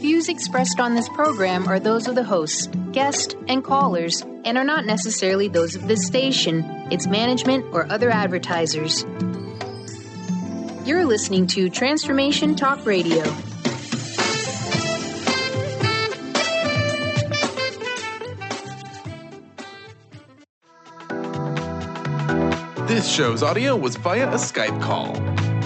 views expressed on this program are those of the hosts, guests, and callers, and are not necessarily those of this station, its management, or other advertisers. You're listening to Transformation Talk Radio. This show's audio was via a Skype call.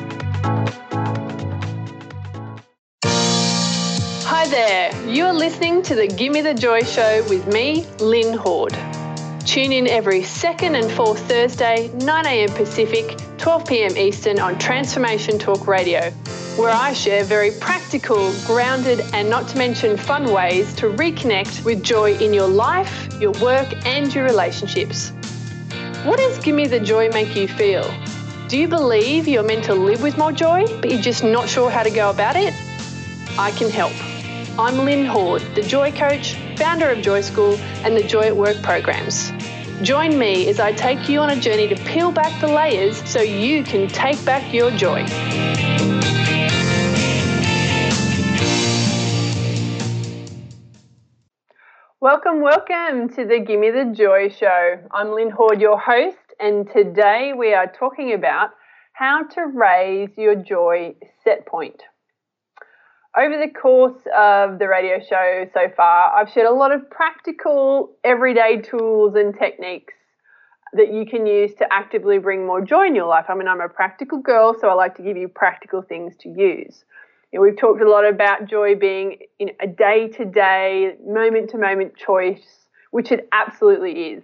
Hi there, you are listening to the Gimme the Joy Show with me, Lynn Horde. Tune in every second and fourth Thursday, 9 a.m. Pacific, 12 p.m. Eastern on Transformation Talk Radio, where I share very practical, grounded, and not to mention fun ways to reconnect with joy in your life, your work, and your relationships. What does Gimme the Joy make you feel? Do you believe you're meant to live with more joy, but you're just not sure how to go about it? I can help. I'm Lynn Horde, the Joy Coach, founder of Joy School and the Joy at Work programs. Join me as I take you on a journey to peel back the layers so you can take back your joy. Welcome to the Gimme the Joy Show. I'm Lynn Horde, your host, and today we are talking about how to raise your joy set point. Over the course of the radio show so far, I've shared a lot of practical, everyday tools and techniques that you can use to actively bring more joy in your life. I mean, I'm a practical girl, so I like to give you practical things to use. We've talked a lot about joy being a day-to-day, moment-to-moment choice, which it absolutely is.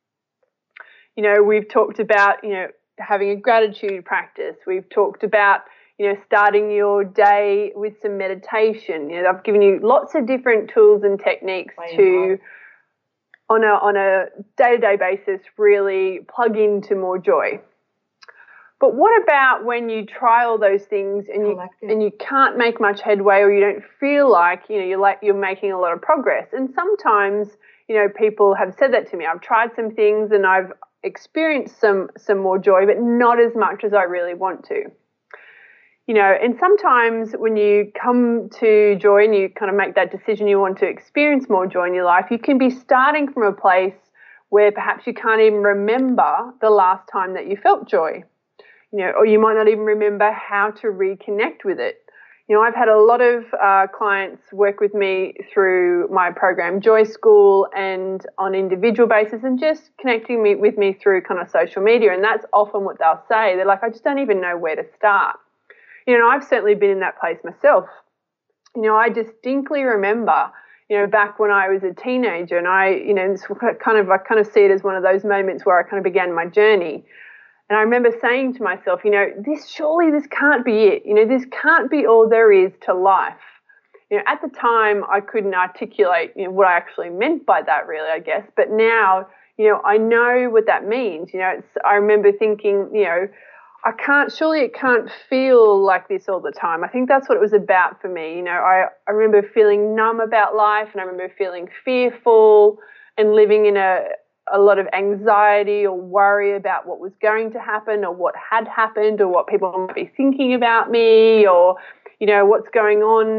We've talked about, having a gratitude practice. We've talked about, starting your day with some meditation. I've given you lots of different tools and techniques to, on a day-to-day basis, really plug into more joy. But what about when you try all those things and you can't make much headway, or you don't feel like you're making a lot of progress? And sometimes people have said that to me. I've tried some things and I've experienced some more joy, but not as much as I really want to. And sometimes when you come to joy and you kind of make that decision, you want to experience more joy in your life, you can be starting from a place where perhaps you can't even remember the last time that you felt joy. Or you might not even remember how to reconnect with it. I've had a lot of clients work with me through my program Joy School and on individual basis, and just connecting with me through kind of social media. And that's often what they'll say. They're like, I just don't even know where to start. I've certainly been in that place myself. I distinctly remember, back when I was a teenager, and I kind of see it as one of those moments where I kind of began my journey. And I remember saying to myself, this can't be it. This can't be all there is to life. At the time, I couldn't articulate, what I actually meant by that, really, I guess. But now, I know what that means. I remember thinking, surely it can't feel like this all the time. I think that's what it was about for me. I remember feeling numb about life, and I remember feeling fearful and living in a lot of anxiety or worry about what was going to happen or what had happened or what people might be thinking about me, or, what's going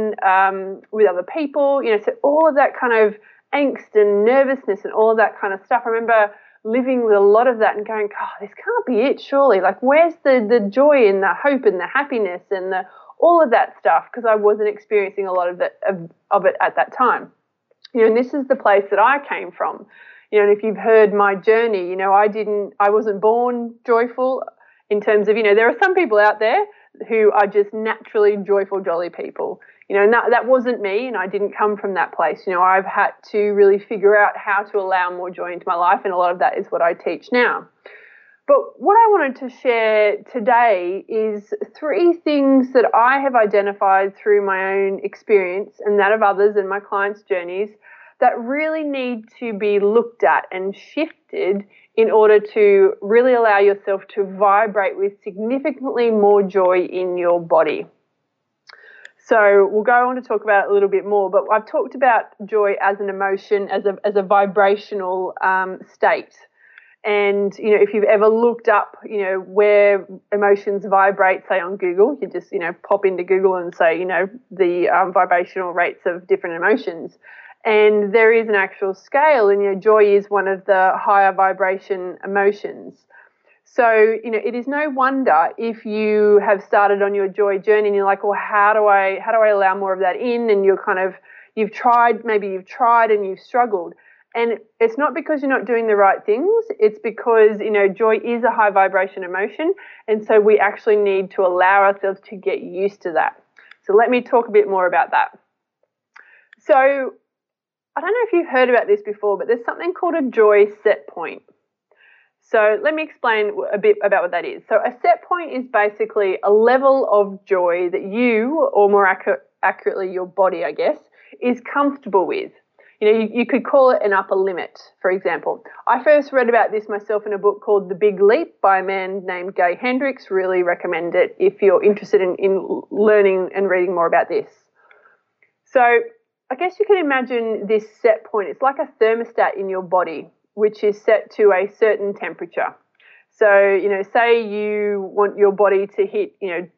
on with other people. So all of that kind of angst and nervousness and all of that kind of stuff. I remember living with a lot of that and going, this can't be it, surely. Like, where's the joy and the hope and the happiness and all of that stuff? Because I wasn't experiencing a lot of it at that time. And this is the place that I came from. And if you've heard my journey, I wasn't born joyful in terms of, there are some people out there who are just naturally joyful, jolly people, and that wasn't me, and I didn't come from that place. I've had to really figure out how to allow more joy into my life, and a lot of that is what I teach now. But what I wanted to share today is 3 things that I have identified through my own experience and that of others and my clients' journeys that really need to be looked at and shifted in order to really allow yourself to vibrate with significantly more joy in your body. So we'll go on to talk about it a little bit more, but I've talked about joy as an emotion, as a vibrational state. And, if you've ever looked up, where emotions vibrate, say on Google, you just, pop into Google and say, the vibrational rates of different emotions. And there is an actual scale, and, joy is one of the higher vibration emotions. So, it is no wonder if you have started on your joy journey and you're like, well, how do I allow more of that in? And you've tried and you've struggled. And it's not because you're not doing the right things. It's because, joy is a high vibration emotion. And so we actually need to allow ourselves to get used to that. So let me talk a bit more about that. So I don't know if you've heard about this before, but there's something called a joy set point. So let me explain a bit about what that is. So a set point is basically a level of joy that you, or more accurately your body, I guess, is comfortable with. You could call it an upper limit, for example. I first read about this myself in a book called The Big Leap by a man named Gay Hendricks. Really recommend it if you're interested in learning and reading more about this. So I guess you can imagine this set point. It's like a thermostat in your body, which is set to a certain temperature. So, say you want your body to hit,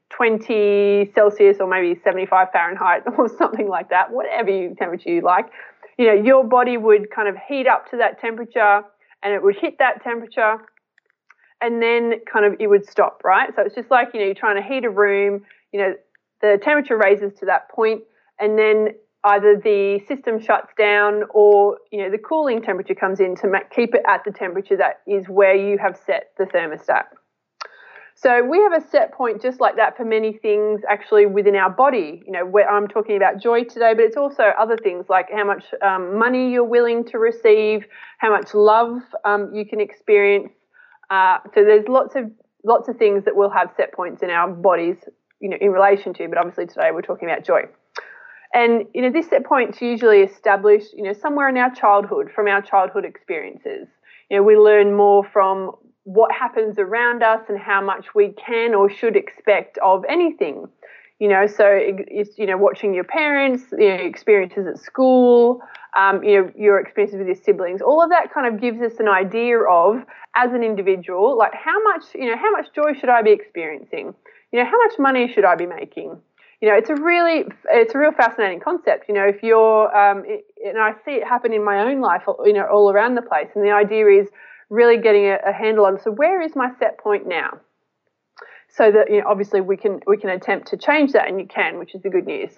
20 Celsius or maybe 75 Fahrenheit or something like that, whatever temperature you like. Your body would kind of heat up to that temperature, and it would hit that temperature, and then kind of it would stop, right? So it's just like, you're trying to heat a room, the temperature raises to that point, and then either the system shuts down or, the cooling temperature comes in to keep it at the temperature that is where you have set the thermostat. So we have a set point just like that for many things actually within our body, where I'm talking about joy today, but it's also other things like how much money you're willing to receive, how much love you can experience. So there's lots of things that will have set points in our bodies, in relation to, but obviously today we're talking about joy. And, this set point's usually established, somewhere in our childhood, from our childhood experiences. We learn more from what happens around us and how much we can or should expect of anything. So it's, watching your parents, experiences at school, your experiences with your siblings, all of that kind of gives us an idea of, as an individual, like how much joy should I be experiencing? How much money should I be making? It's a real fascinating concept. If you're, and I see it happen in my own life, all around the place. And the idea is really getting a handle on, so where is my set point now? So that, obviously we can attempt to change that, and you can, which is the good news.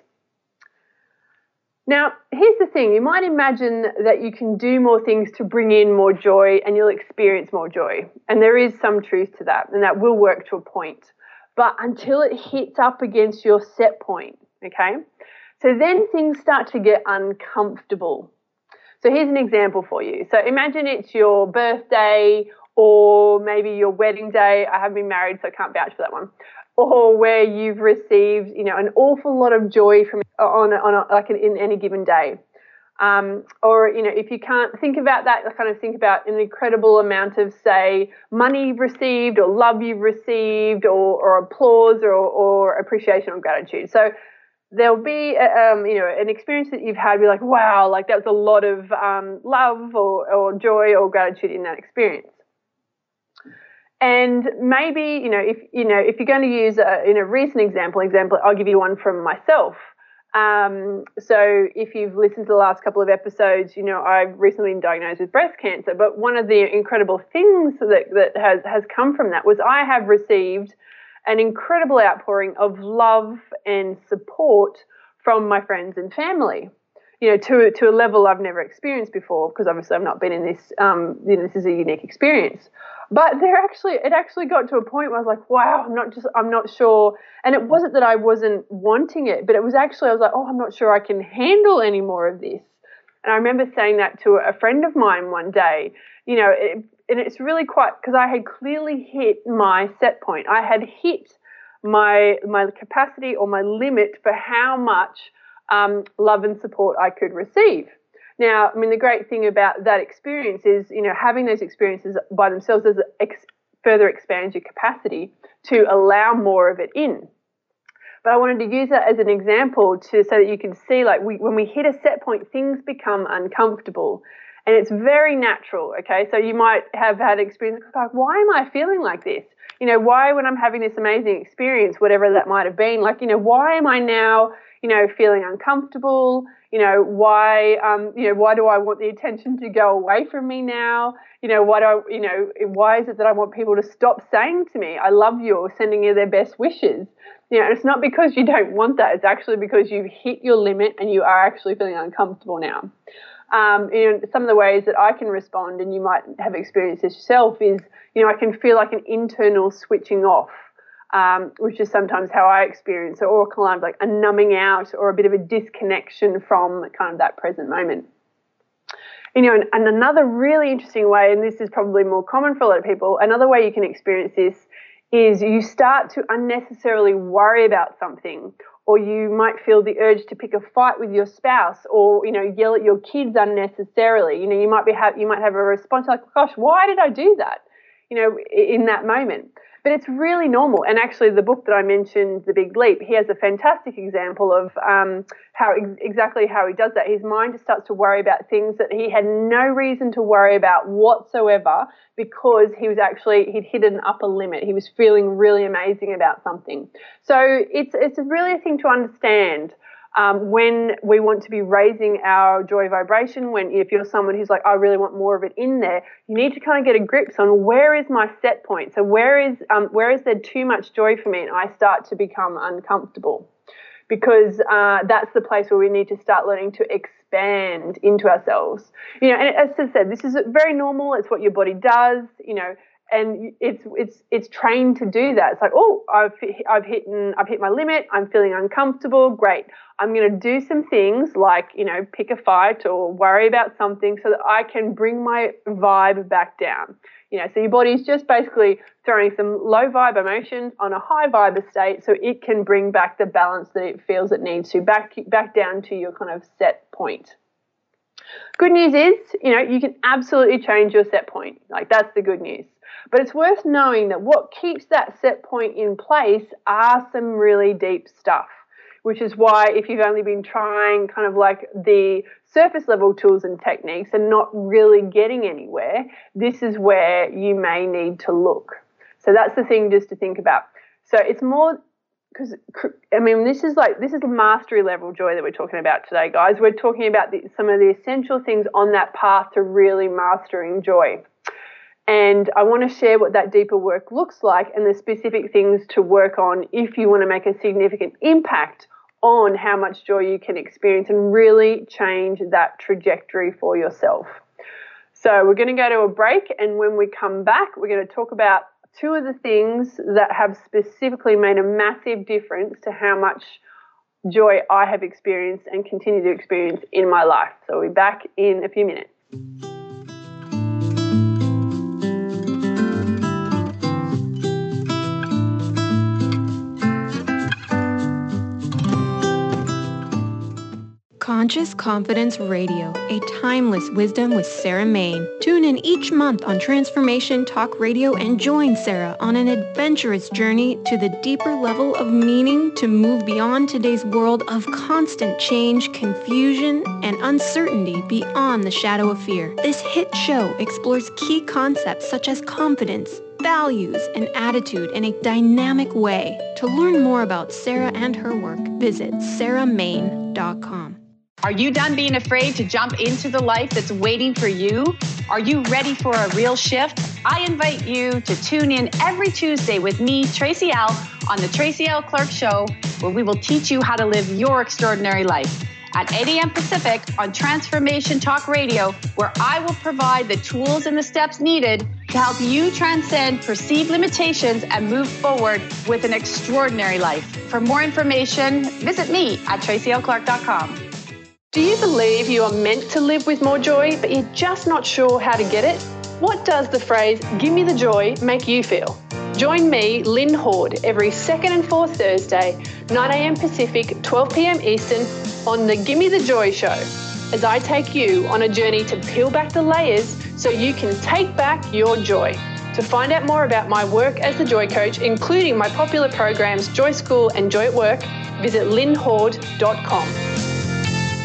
Now, here's the thing. You might imagine that you can do more things to bring in more joy and you'll experience more joy. And there is some truth to that, and that will work to a point. But until it hits up against your set point, okay? So then things start to get uncomfortable. So here's an example for you. So imagine it's your birthday or maybe your wedding day. I haven't been married, so I can't vouch for that one. Or where you've received, an awful lot of joy from in any given day. Or, if you can't think about that, kind of think about an incredible amount of, say, money you've received or love you've received or applause or appreciation or gratitude. So there'll be, an experience that you've had, be like, wow, like that was a lot of love or joy or gratitude in that experience. And maybe, if you're going to use a recent example, I'll give you one from myself. So if you've listened to the last couple of episodes, I've recently been diagnosed with breast cancer, but one of the incredible things that has come from that was I have received an incredible outpouring of love and support from my friends and family, to a level I've never experienced before, because obviously I've not been in this, this is a unique experience. But it actually got to a point where I was like, wow, I'm not sure. And it wasn't that I wasn't wanting it, but it was actually, I was like, oh, I'm not sure I can handle any more of this. And I remember saying that to a friend of mine one day, and it's really quite, because I had clearly hit my set point. I had hit my capacity or my limit for how much love and support I could receive. Now, the great thing about that experience is, having those experiences by themselves further expands your capacity to allow more of it in. But I wanted to use that as an example so that you can see, like, when we hit a set point, things become uncomfortable. And it's very natural, okay? So you might have had experience like, why am I feeling like this? You know, why when I'm having this amazing experience, whatever that might have been, like, you know, why am I now, you know, feeling uncomfortable? You know, why do I want the attention to go away from me now? You know, why is it that I want people to stop saying to me, I love you, or sending you their best wishes? You know, it's not because you don't want that. It's actually because you've hit your limit and you are actually feeling uncomfortable now. You know, some of the ways that I can respond, and you might have experienced this yourself, is, you know, I can feel like an internal switching off, which is sometimes how I experience it, or kind of like a numbing out or a bit of a disconnection from kind of that present moment. You know, and another really interesting way, and this is probably more common for a lot of people, another way you can experience this is you start to unnecessarily worry about something, or you might feel the urge to pick a fight with your spouse, or, you know, yell at your kids unnecessarily. You know, you might have a response like, gosh, why did I do that? You know, in that moment. But it's really normal. And actually the book that I mentioned, The Big Leap, he has a fantastic example of exactly how he does that. His mind just starts to worry about things that he had no reason to worry about whatsoever, because he'd hit an upper limit. He was feeling really amazing about something. So it's really a thing to understand. When we want to be raising our joy vibration, if you're someone who's like, I really want more of it in there, you need to kind of get a grip on where is my set point. So where is there too much joy for me and I start to become uncomfortable? Because that's the place where we need to start learning to expand into ourselves. You know, and as I said, this is very normal. It's what your body does, you know, and it's trained to do that. It's like, oh, I've hit my limit. I'm feeling uncomfortable. Great. I'm going to do some things like, you know, pick a fight or worry about something so that I can bring my vibe back down. You know, so your body's just basically throwing some low vibe emotions on a high vibe state so it can bring back the balance that it feels it needs to, back down to your kind of set point. Good news is, you know, you can absolutely change your set point. Like, that's the good news. But it's worth knowing that what keeps that set point in place are some really deep stuff, which is why if you've only been trying kind of like the surface level tools and techniques and not really getting anywhere, this is where you may need to look. So that's the thing just to think about. So it's more, because, I mean, this is the mastery level joy that we're talking about today, guys. We're talking about some of the essential things on that path to really mastering joy. And I want to share what that deeper work looks like and the specific things to work on if you want to make a significant impact on how much joy you can experience and really change that trajectory for yourself. So we're going to go to a break, and when we come back, we're going to talk about two of the things that have specifically made a massive difference to how much joy I have experienced and continue to experience in my life. So we'll be back in a few minutes. Conscious Confidence Radio, a timeless wisdom with Sarah Main. Tune in each month on Transformation Talk Radio and join Sarah on an adventurous journey to the deeper level of meaning to move beyond today's world of constant change, confusion, and uncertainty beyond the shadow of fear. This hit show explores key concepts such as confidence, values, and attitude in a dynamic way. To learn more about Sarah and her work, visit sarahmain.com. Are you done being afraid to jump into the life that's waiting for you? Are you ready for a real shift? I invite you to tune in every Tuesday with me, Tracy L., on the Tracy L. Clark Show, where we will teach you how to live your extraordinary life. At 8 a.m. Pacific on Transformation Talk Radio, where I will provide the tools and the steps needed to help you transcend perceived limitations and move forward with an extraordinary life. For more information, visit me at tracylclark.com. Do you believe you are meant to live with more joy, but you're just not sure how to get it? What does the phrase, "give me the joy," make you feel? Join me, Lynn Horde, every second and fourth Thursday, 9 a.m. Pacific, 12 p.m. Eastern, on the Gimme the Joy Show, as I take you on a journey to peel back the layers so you can take back your joy. To find out more about my work as the Joy Coach, including my popular programs Joy School and Joy at Work, visit lynnhorde.com.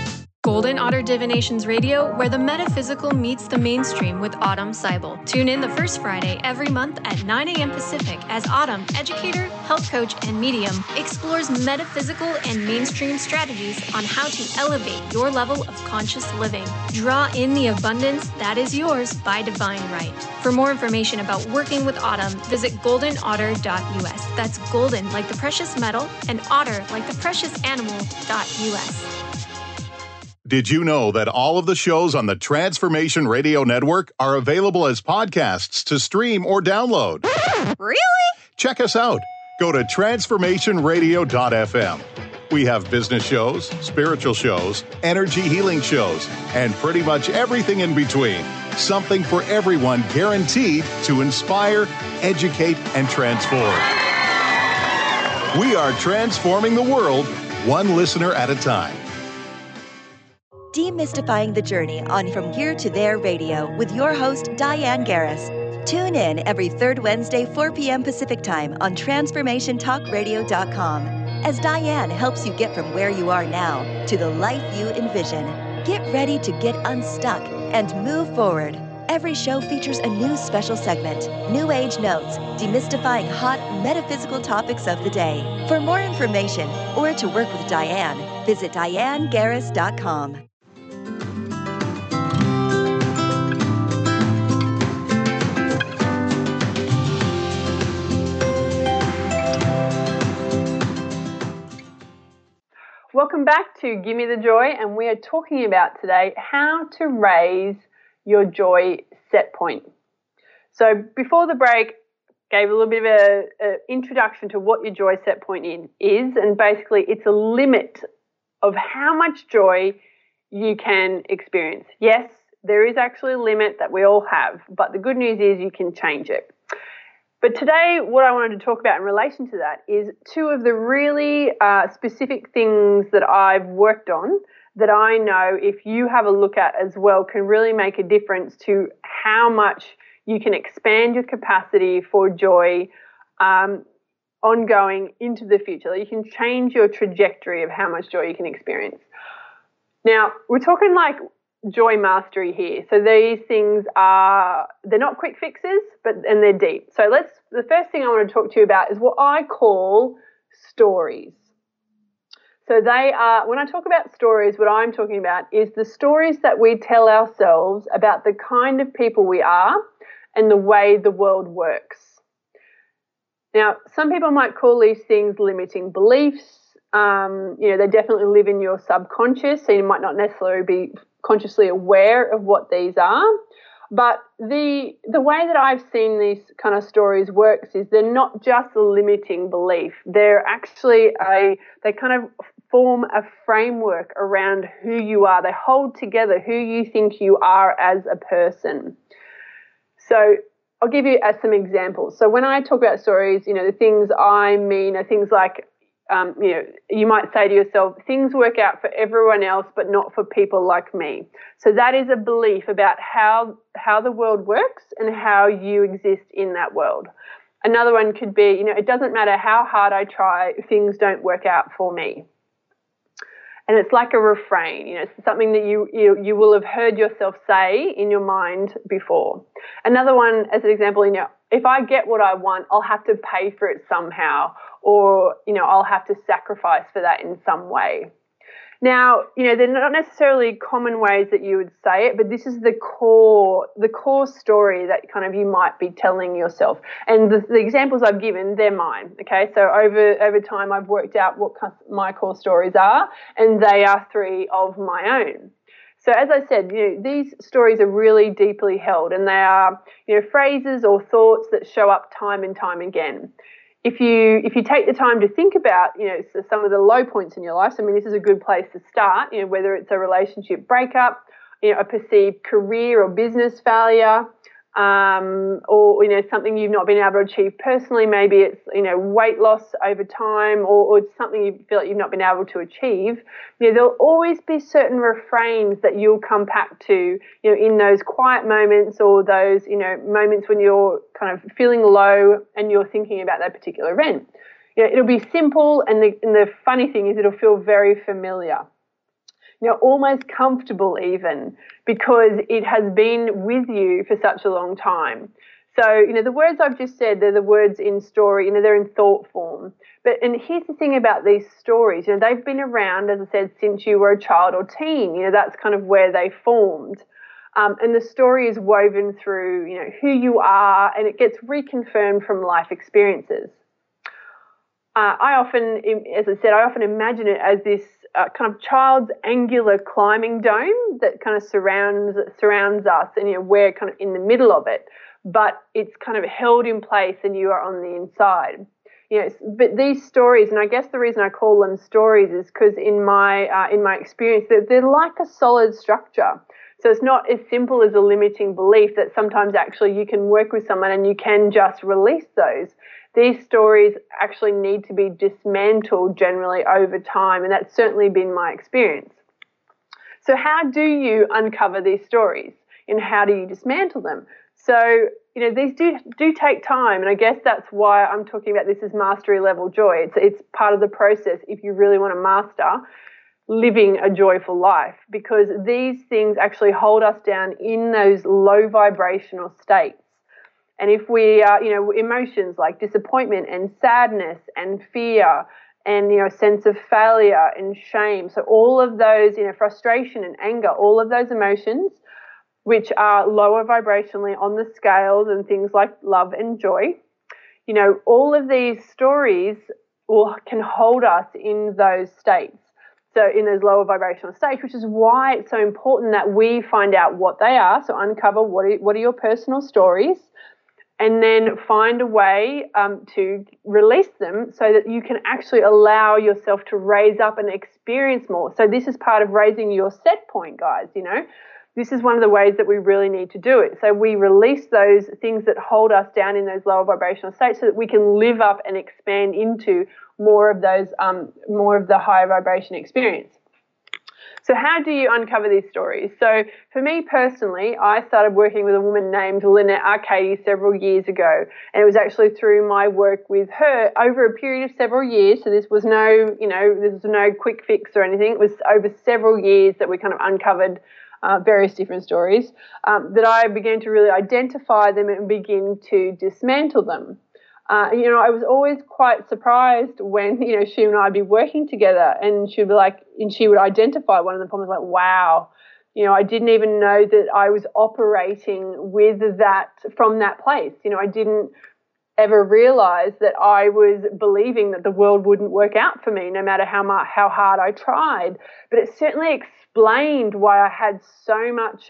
Golden Otter Divinations Radio, where the metaphysical meets the mainstream with Autumn Seibel. Tune in the first Friday every month at 9 a.m. Pacific as Autumn, educator, health coach, and medium, explores metaphysical and mainstream strategies on how to elevate your level of conscious living. Draw in the abundance that is yours by divine right. For more information about working with Autumn, visit goldenotter.us. That's golden like the precious metal and otter like the precious animal.us. Did you know that all of the shows on the Transformation Radio Network are available as podcasts to stream or download? Really? Check us out. Go to transformationradio.fm. We have business shows, spiritual shows, energy healing shows, and pretty much everything in between. Something for everyone, guaranteed to inspire, educate, and transform. We are transforming the world, one listener at a time. Demystifying the Journey on From Here to There Radio with your host, Diane Garris. Tune in every third Wednesday, 4 p.m. Pacific Time on TransformationTalkRadio.com as Diane helps you get from where you are now to the life you envision. Get ready to get unstuck and move forward. Every show features a new special segment, New Age Notes, demystifying hot metaphysical topics of the day. For more information or to work with Diane, visit DianeGarris.com. Welcome back to Give Me the Joy, and we are talking about today how to raise your joy set point. So before the break, gave a little bit of an introduction to what your joy set point is, and basically it's a limit of how much joy you can experience. Yes, there is actually a limit that we all have, but the good news is you can change it. But today, what I wanted to talk about in relation to that is two of the really specific things that I've worked on that I know if you have a look at as well can really make a difference to how much you can expand your capacity for joy ongoing into the future. You can change your trajectory of how much joy you can experience. Now, we're talking like joy mastery here. So these things they're not quick fixes, and they're deep. So the first thing I want to talk to you about is what I call stories. So they are, when I talk about stories, what I'm talking about is the stories that we tell ourselves about the kind of people we are and the way the world works. Now, some people might call these things limiting beliefs. They definitely live in your subconscious, so you might not necessarily be consciously aware of what these are. But the way that I've seen these kind of stories works is they're not just a limiting belief. They're actually they kind of form a framework around who you are. They hold together who you think you are as a person. So I'll give you some examples. So when I talk about stories, the things I mean are things like, you might say to yourself, things work out for everyone else, but not for people like me. So that is a belief about how the world works and how you exist in that world. Another one could be, it doesn't matter how hard I try, things don't work out for me. And it's like a refrain, it's something that you will have heard yourself say in your mind before. Another one, as an example, if I get what I want, I'll have to pay for it somehow, or, I'll have to sacrifice for that in some way. Now, they're not necessarily common ways that you would say it, but this is the core story that kind of you might be telling yourself. And the examples I've given, they're mine, okay? So over time, I've worked out what my core stories are, and they are 3 of my own. So as I said, these stories are really deeply held, and they are, phrases or thoughts that show up time and time again. If you take the time to think about, so some of the low points in your life, this is a good place to start, whether it's a relationship breakup, a perceived career or business failure, or, something you've not been able to achieve personally. Maybe it's, weight loss over time, or it's something you feel like you've not been able to achieve. There'll always be certain refrains that you'll come back to, in those quiet moments, or those, moments when you're kind of feeling low and you're thinking about that particular event. It'll be simple, and the funny thing is it'll feel very familiar. almost comfortable even, because it has been with you for such a long time. So, the words I've just said, they're the words in story, they're in thought form. And here's the thing about these stories, they've been around, as I said, since you were a child or teen. That's kind of where they formed. And the story is woven through, who you are, and it gets reconfirmed from life experiences. I often imagine it as this kind of child's angular climbing dome that kind of surrounds us, and we're kind of in the middle of it, but it's kind of held in place and you are on the inside. But these stories, and I guess the reason I call them stories is because in my experience, they're like a solid structure. So it's not as simple as a limiting belief that sometimes actually you can work with someone and you can just release those. These stories actually need to be dismantled generally over time, and that's certainly been my experience. So how do you uncover these stories, and how do you dismantle them? So, these do take time, and I guess that's why I'm talking about this as mastery level joy. It's part of the process if you really want to master living a joyful life, because these things actually hold us down in those low vibrational states. And if we emotions like disappointment and sadness and fear and, a sense of failure and shame. So all of those, frustration and anger, all of those emotions, which are lower vibrationally on the scales and things like love and joy, all of these stories can hold us in those states. So in those lower vibrational states, which is why it's so important that we find out what they are. So uncover what are your personal stories, and then find a way to release them so that you can actually allow yourself to raise up and experience more. So this is part of raising your set point, guys, This is one of the ways that we really need to do it. So we release those things that hold us down in those lower vibrational states so that we can live up and expand into more of those, more of the higher vibration experience. So how do you uncover these stories? So for me personally, I started working with a woman named Lynette Arcady several years ago, and it was actually through my work with her over a period of several years. So this was no quick fix or anything. It was over several years that we kind of uncovered various different stories that I began to really identify them and begin to dismantle them. I was always quite surprised when, she and I'd be working together and she'd be like, and she would identify one of the problems, like, wow, I didn't even know that I was operating with that from that place. I didn't ever realize that I was believing that the world wouldn't work out for me no matter how hard I tried. But it certainly explained why I had so much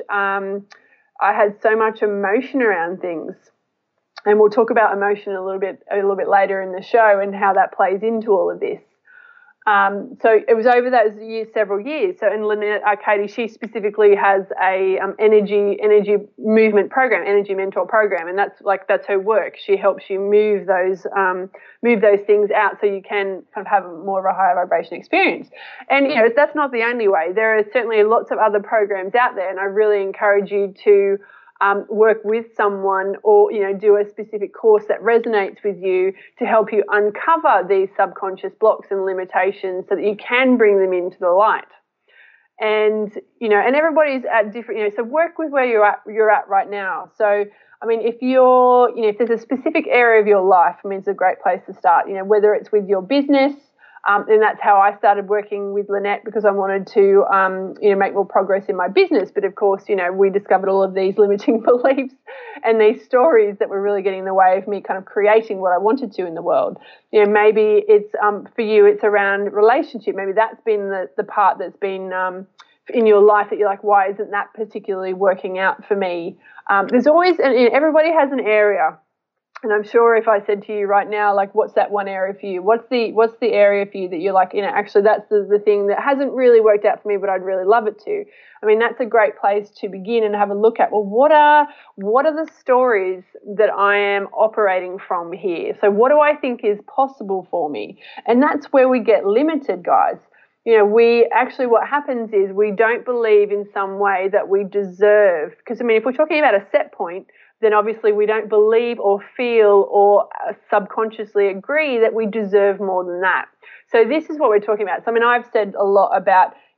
emotion around things. And we'll talk about emotion a little bit later in the show and how that plays into all of this. So it was over those several years. So in Lynette Arcady, she specifically has a energy movement program, energy mentor program, and that's her work. She helps you move those things out so you can kind of have more of a higher vibration experience. And that's not the only way. There are certainly lots of other programs out there, and I really encourage you to work with someone or, do a specific course that resonates with you to help you uncover these subconscious blocks and limitations so that you can bring them into the light. And, and everybody's at different, so work with where you're at right now. So, if if there's a specific area of your life, it's a great place to start, whether it's with your business. And that's how I started working with Lynette, because I wanted to, make more progress in my business. But of course, we discovered all of these limiting beliefs and these stories that were really getting in the way of me kind of creating what I wanted to in the world. Maybe it's, for you, it's around relationship. Maybe that's been the part that's been in your life that you're like, why isn't that particularly working out for me? There's always, and everybody has an area. And I'm sure if I said to you right now, like, what's that one area for you? What's the area for you that you're like, actually that's the thing that hasn't really worked out for me, but I'd really love it to. That's a great place to begin and have a look at, well, what are the stories that I am operating from here? So what do I think is possible for me? And that's where we get limited, guys. What happens is we don't believe in some way that we deserve. Because, if we're talking about a set point, then obviously we don't believe or feel or subconsciously agree that we deserve more than that. So this is what we're talking about. So, I've said a lot about,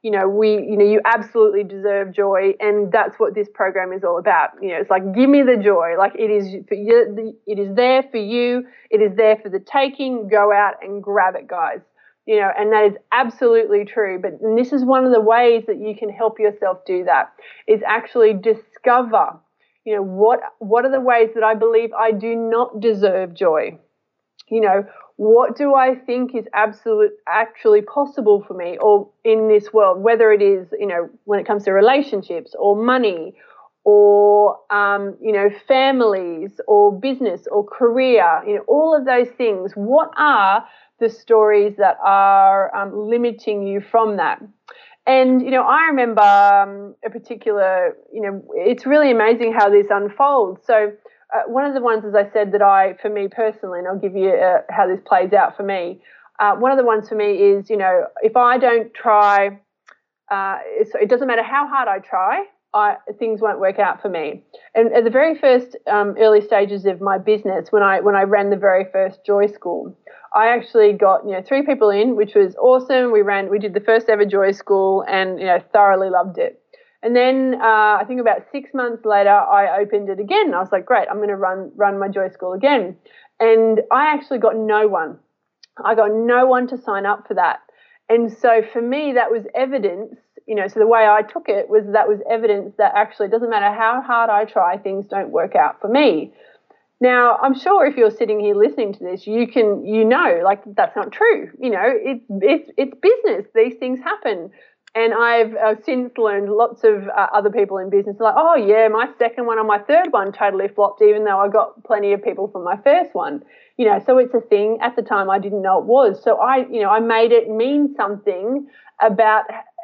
you absolutely deserve joy, and that's what this program is all about. It's like, give me the joy. Like, it is for you, it is there for you. It is there for the taking. Go out and grab it, guys. And that is absolutely true. But this is one of the ways that you can help yourself do that, is actually discover, what are the ways that I believe I do not deserve joy? What do I think is actually possible for me or in this world, whether it is, when it comes to relationships or money or, families or business or career, all of those things. What are the stories that are limiting you from that? And, I remember a particular, it's really amazing how this unfolds. So one of the ones, as I said, that for me personally, and I'll give you how this plays out for me, one of the ones for me is, if I don't try, so it doesn't matter how hard I try, things won't work out for me. And at the very first early stages of my business, when I ran the very first Joy School, I actually got 3 people in, which was awesome. We did the first ever Joy School, and thoroughly loved it. And then I think about 6 months later, I opened it again. I was like, great, I'm going to run my Joy School again. And I actually got no one. I got no one to sign up for that. And so for me, that was evidence, so the way I took it was that was evidence that actually it doesn't matter how hard I try, things don't work out for me. Now, I'm sure if you're sitting here listening to this, like, that's not true. It's business. These things happen. And I've since learned lots of other people in business like, oh, yeah, my second one or my third one totally flopped, even though I got plenty of people from my first one. So it's a thing. At the time, I didn't know it was. So I made it mean something about,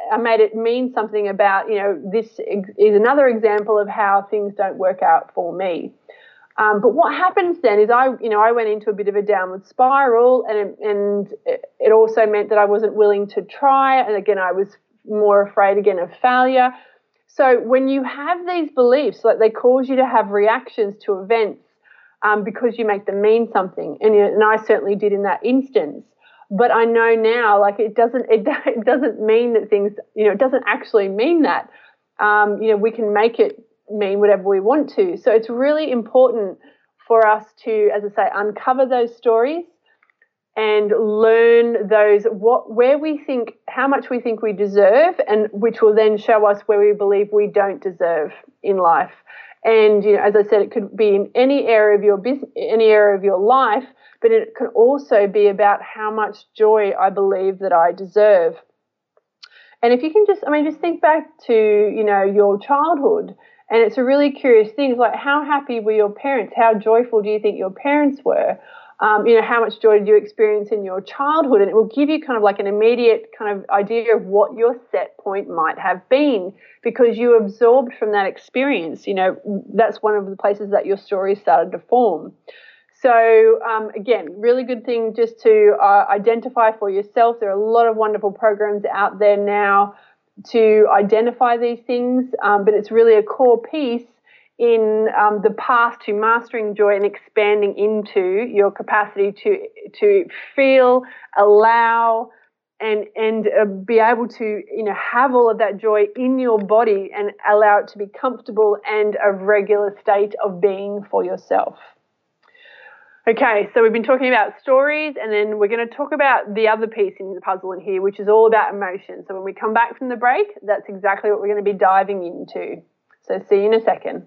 this is another example of how things don't work out for me. But what happens then is I went into a bit of a downward spiral, and it also meant that I wasn't willing to try. And again, I was more afraid again of failure. So when you have these beliefs, like, they cause you to have reactions to events because you make them mean something, and I certainly did in that instance. But I know now, like, it doesn't mean that things, it doesn't actually mean that. We can make it mean whatever we want to. So it's really important for us to, as I say, uncover those stories and learn those, how much we think we deserve, and which will then show us where we believe we don't deserve in life. And, as I said, it could be in any area of your business, any area of your life, but it can also be about how much joy I believe that I deserve. And if you can just think back to, your childhood, and it's a really curious thing. It's like, how happy were your parents? How joyful do you think your parents were? How much joy did you experience in your childhood? And it will give you kind of like an immediate kind of idea of what your set point might have been, because you absorbed from that experience. That's one of the places that your story started to form. So, again, really good thing just to identify for yourself. There are a lot of wonderful programs out there now to identify these things, but it's really a core piece in the path to mastering joy and expanding into your capacity to feel, allow, and be able to have all of that joy in your body and allow it to be comfortable and a regular state of being for yourself. Okay, so we've been talking about stories, and then we're going to talk about the other piece in the puzzle in here, which is all about emotion. So when we come back from the break, that's exactly what we're going to be diving into. So see you in a second.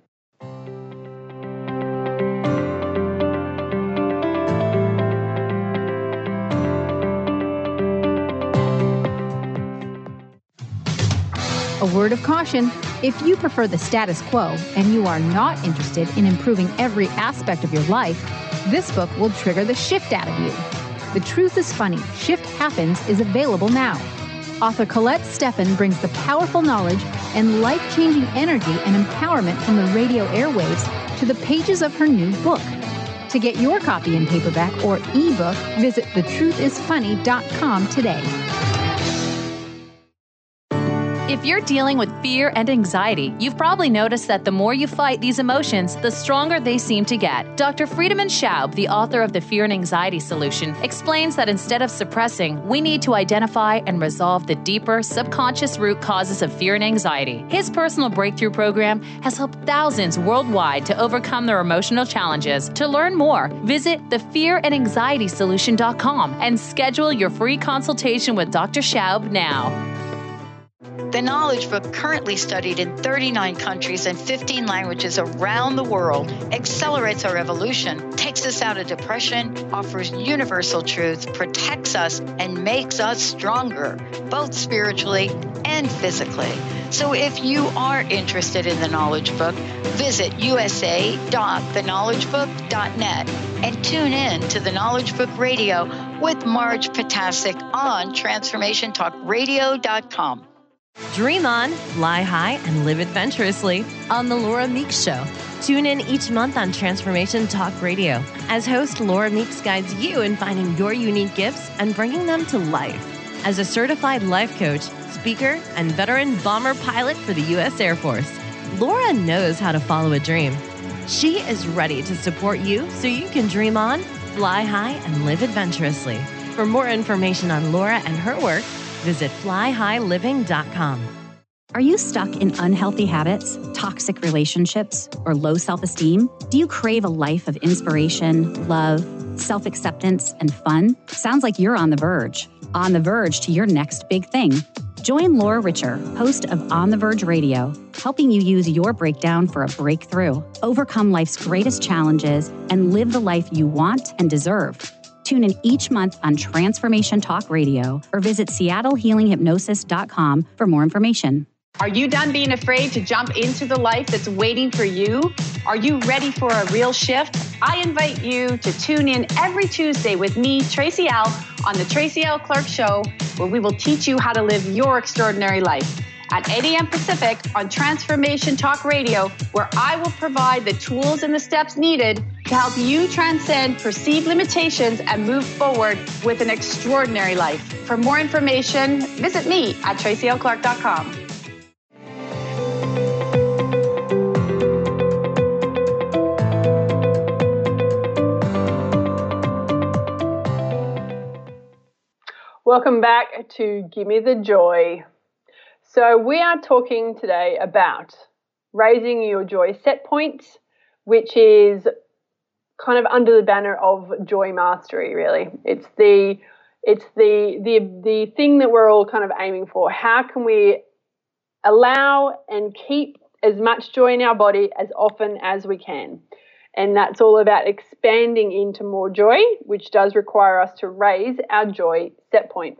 A word of caution: if you prefer the status quo and you are not interested in improving every aspect of your life, this book will trigger the shift out of you. The Truth is Funny, Shift Happens is available now. Author Colette Steffen brings the powerful knowledge and life-changing energy and empowerment from the radio airwaves to the pages of her new book. To get your copy in paperback or ebook, visit thetruthisfunny.com today. If you're dealing with fear and anxiety, you've probably noticed that the more you fight these emotions, the stronger they seem to get. Dr. Friedemann Schaub, the author of The Fear and Anxiety Solution, explains that instead of suppressing, we need to identify and resolve the deeper subconscious root causes of fear and anxiety. His personal breakthrough program has helped thousands worldwide to overcome their emotional challenges. To learn more, visit thefearandanxietysolution.com and schedule your free consultation with Dr. Schaub now. The Knowledge Book, currently studied in 39 countries and 15 languages around the world, accelerates our evolution, takes us out of depression, offers universal truth, protects us, and makes us stronger, both spiritually and physically. So if you are interested in the Knowledge Book, visit usa.theknowledgebook.net and tune in to the Knowledge Book Radio with Marge Potasic on TransformationTalkRadio.com. Dream on, fly high, and live adventurously on The Laura Meeks Show. Tune in each month on Transformation Talk Radio as host Laura Meeks guides you in finding your unique gifts and bringing them to life. As a certified life coach, speaker, and veteran bomber pilot for the U.S. Air Force, Laura knows how to follow a dream. She is ready to support you so you can dream on, fly high, and live adventurously. For more information on Laura and her work, visit flyhighliving.com. Are you stuck in unhealthy habits, toxic relationships, or low self-esteem? Do you crave a life of inspiration, love, self-acceptance, and fun? Sounds like you're on the verge to your next big thing. Join Laura Richer, host of On the Verge Radio, helping you use your breakdown for a breakthrough, overcome life's greatest challenges, and live the life you want and deserve. Tune in each month on Transformation Talk Radio or visit SeattleHealingHypnosis.com for more information. Are you done being afraid to jump into the life that's waiting for you? Are you ready for a real shift? I invite you to tune in every Tuesday with me, Tracy L., on the Tracy L. Clark Show, where we will teach you how to live your extraordinary life. At 8 a.m. Pacific on Transformation Talk Radio, where I will provide the tools and the steps needed to help you transcend perceived limitations and move forward with an extraordinary life. For more information, visit me at tracylclark.com. Welcome back to Give Me the Joy. So we are talking today about raising your joy set point, which is kind of under the banner of joy mastery, really. It's the thing that we're all kind of aiming for. How can we allow and keep as much joy in our body as often as we can? And that's all about expanding into more joy, which does require us to raise our joy set point.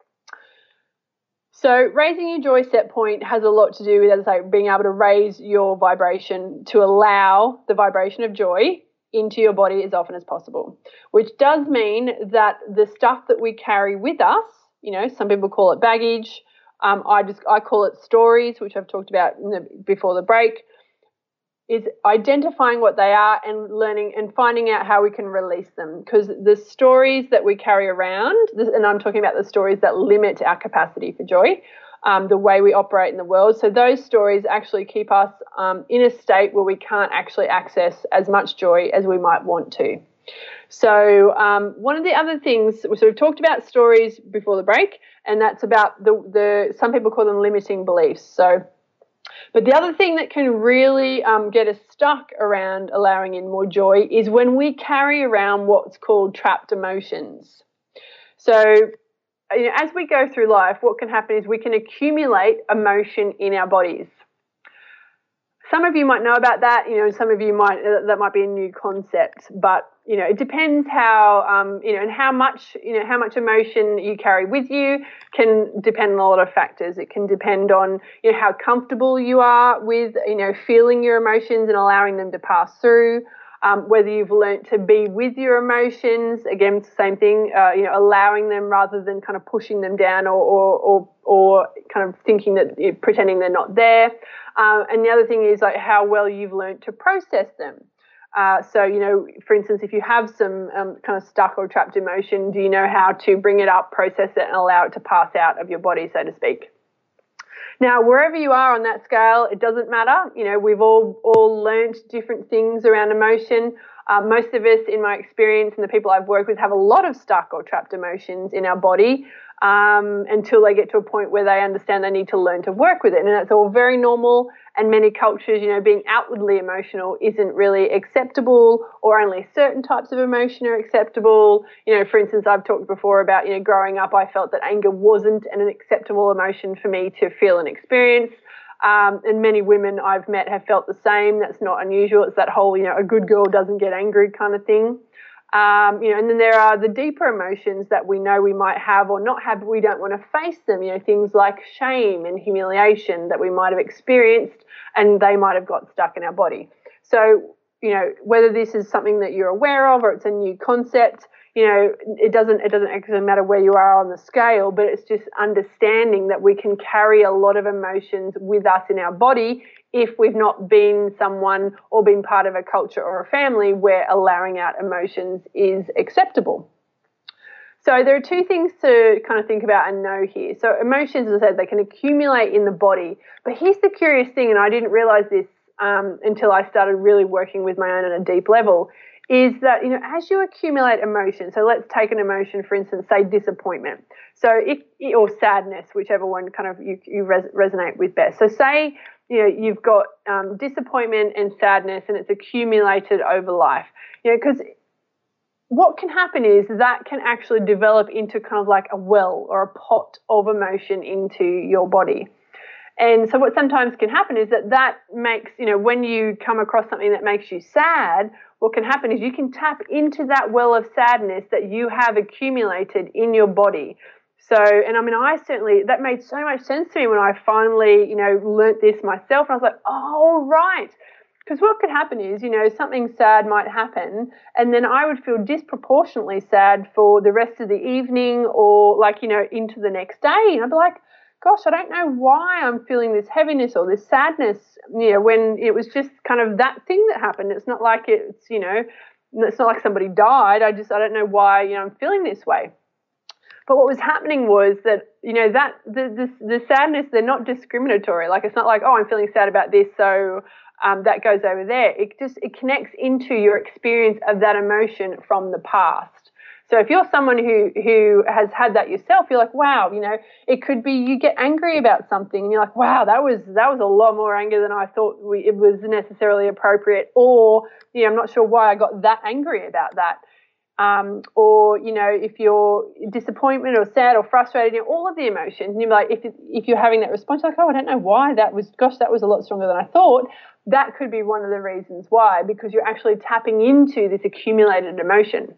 So raising your joy set point has a lot to do with, as I say, being able to raise your vibration to allow the vibration of joy into your body as often as possible, which does mean that the stuff that we carry with us, you know, some people call it baggage. I call it stories, which I've talked about before the break, is identifying what they are and learning and finding out how we can release them. Because the stories that we carry around, and I'm talking about the stories that limit our capacity for joy, the way we operate in the world. So those stories actually keep us in a state where we can't actually access as much joy as we might want to. So one of the other things, so we've talked about stories before the break, and that's about the some people call them limiting beliefs. So, but the other thing that can really get us stuck around allowing in more joy is when we carry around what's called trapped emotions. So, you know, as we go through life, what can happen is we can accumulate emotion in our bodies. Some of you might know about that, you know, some of you might, that might be a new concept, but, you know, it depends how, you know, and how much emotion you carry with you can depend on a lot of factors. It can depend on, you know, how comfortable you are with, you know, feeling your emotions and allowing them to pass through, whether you've learnt to be with your emotions, again, it's the same thing, you know, allowing them rather than kind of pushing them down or kind of thinking that, you know, pretending they're not there. And the other thing is like how well you've learned to process them. So, you know, for instance, if you have some kind of stuck or trapped emotion, do you know how to bring it up, process it, and allow it to pass out of your body, so to speak? Now, wherever you are on that scale, it doesn't matter. You know, we've all learned different things around emotion. Most of us, in my experience, and the people I've worked with, have a lot of stuck or trapped emotions in our body until they get to a point where they understand they need to learn to work with it. And that's all very normal. And many cultures, you know, being outwardly emotional isn't really acceptable, or only certain types of emotion are acceptable. You know, for instance, I've talked before about, you know, growing up, I felt that anger wasn't an acceptable emotion for me to feel and experience. And many women I've met have felt the same. That's not unusual. It's that whole, you know, a good girl doesn't get angry kind of thing. You know, and then there are the deeper emotions that we know we might have or not have, but we don't want to face them. You know, things like shame and humiliation that we might have experienced and they might have got stuck in our body. So, you know, whether this is something that you're aware of or it's a new concept, you know, it doesn't actually matter where you are on the scale, but it's just understanding that we can carry a lot of emotions with us in our body if we've not been someone or been part of a culture or a family where allowing out emotions is acceptable. So there are two things to kind of think about and know here. So emotions, as I said, they can accumulate in the body. But here's the curious thing, and I didn't realize this until I started really working with my own on a deep level, is that, you know, as you accumulate emotion, so let's take an emotion, for instance, say disappointment. So or sadness, whichever one kind of you resonate with best. So say, you know, you've got disappointment and sadness and it's accumulated over life, you know, because what can happen is that can actually develop into kind of like a well or a pot of emotion into your body. And so what sometimes can happen is that makes, you know, when you come across something that makes you sad, what can happen is you can tap into that well of sadness that you have accumulated in your body. So, and I mean, that made so much sense to me when I finally, you know, learnt this myself. And I was like, oh, right. Because what could happen is, you know, something sad might happen and then I would feel disproportionately sad for the rest of the evening or like, you know, into the next day. And I'd be like, gosh, I don't know why I'm feeling this heaviness or this sadness, you know, when it was just kind of that thing that happened. It's not like it's, you know, it's not like somebody died. I don't know why, you know, I'm feeling this way. But what was happening was that, you know, that the sadness, they're not discriminatory. Like it's not like, oh, I'm feeling sad about this, so that goes over there. It connects into your experience of that emotion from the past. So if you're someone who has had that yourself, you're like, wow, you know, it could be you get angry about something and you're like, wow, that was a lot more anger than I thought it was necessarily appropriate, or, you know, I'm not sure why I got that angry about that. Or, you know, if you're disappointment or sad or frustrated, you know, all of the emotions, and you're like, if you're having that response, you're like, oh, I don't know why that was a lot stronger than I thought. That could be one of the reasons why, because you're actually tapping into this accumulated emotion.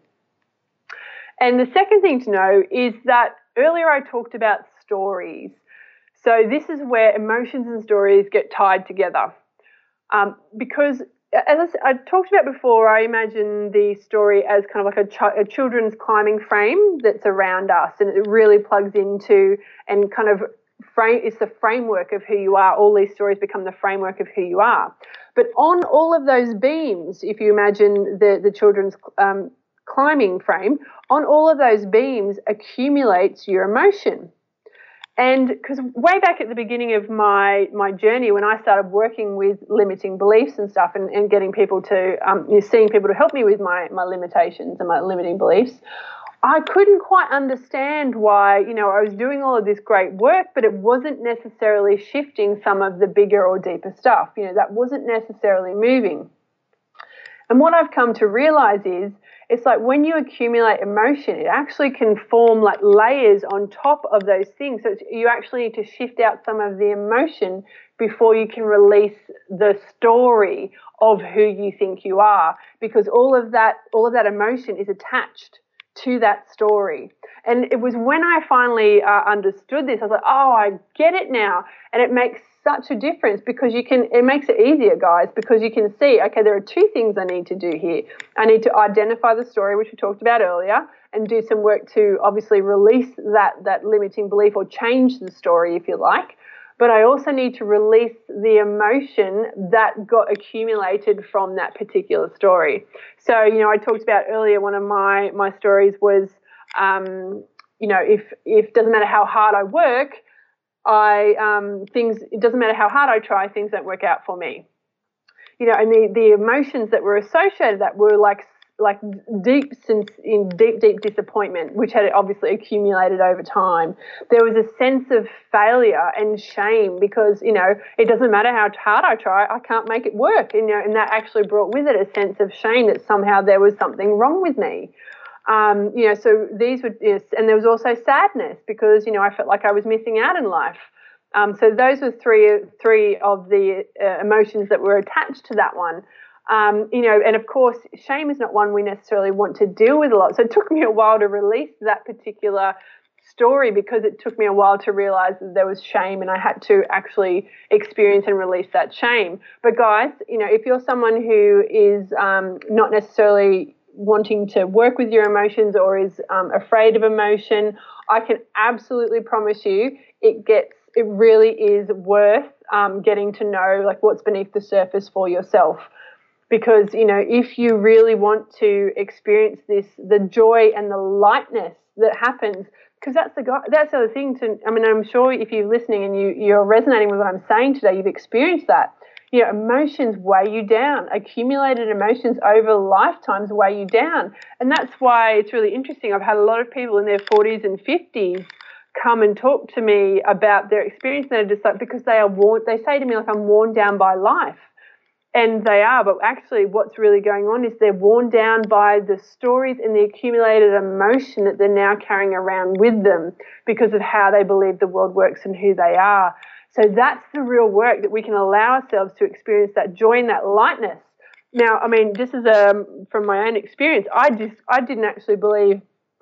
And the second thing to know is that earlier I talked about stories. So this is where emotions and stories get tied together. Because as I talked about before, I imagine the story as kind of like a children's climbing frame that's around us, and it really plugs into and kind of it's the framework of who you are. All these stories become the framework of who you are. But on all of those beams, if you imagine the children's climbing frame, on all of those beams accumulates your emotion. And because way back at the beginning of my journey, when I started working with limiting beliefs and stuff and getting people to, seeing people to help me with my limitations and my limiting beliefs, I couldn't quite understand why, you know, I was doing all of this great work, but it wasn't necessarily shifting some of the bigger or deeper stuff. You know, that wasn't necessarily moving. And what I've come to realize is, it's like when you accumulate emotion, it actually can form like layers on top of those things. So you actually need to shift out some of the emotion before you can release the story of who you think you are, because all of that emotion is attached to that story. And it was when I finally understood this, I was like, oh, I get it now. And it makes such a difference, because it makes it easier, guys, because you can see, okay, there are two things I need to do here. I need to identify the story, which we talked about earlier, and do some work to obviously release that limiting belief or change the story, if you like. But I also need to release the emotion that got accumulated from that particular story. So, you know, I talked about earlier, one of my stories was, you know, if it doesn't matter how hard I work, it doesn't matter how hard I try, things don't work out for me. You know, and the emotions that were associated that were like deep disappointment, which had obviously accumulated over time. There was a sense of failure and shame because, you know, it doesn't matter how hard I try, I can't make it work. And, you know, and that actually brought with it a sense of shame that somehow there was something wrong with me. You know, so these would, yes, and there was also sadness because, you know, I felt like I was missing out in life. So those were three of the emotions that were attached to that one. You know, and of course, shame is not one we necessarily want to deal with a lot. So it took me a while to release that particular story because it took me a while to realize that there was shame and I had to actually experience and release that shame. But guys, you know, if you're someone who is not necessarily wanting to work with your emotions or is afraid of emotion, I can absolutely promise you it really is worth getting to know like what's beneath the surface for yourself. Because, you know, if you really want to experience the joy and the lightness that happens, because that's the other thing I'm sure if you're listening and you're resonating with what I'm saying today, you've experienced that. You know, emotions weigh you down. Accumulated emotions over lifetimes weigh you down. And that's why it's really interesting. I've had a lot of people in their 40s and 50s come and talk to me about their experience. And they're just like, because they say to me, like, I'm worn down by life. And they are, but actually what's really going on is they're worn down by the stories and the accumulated emotion that they're now carrying around with them because of how they believe the world works and who they are. So that's the real work that we can allow ourselves to experience that joy and that lightness. Now, I mean, just as from my own experience, I didn't actually believe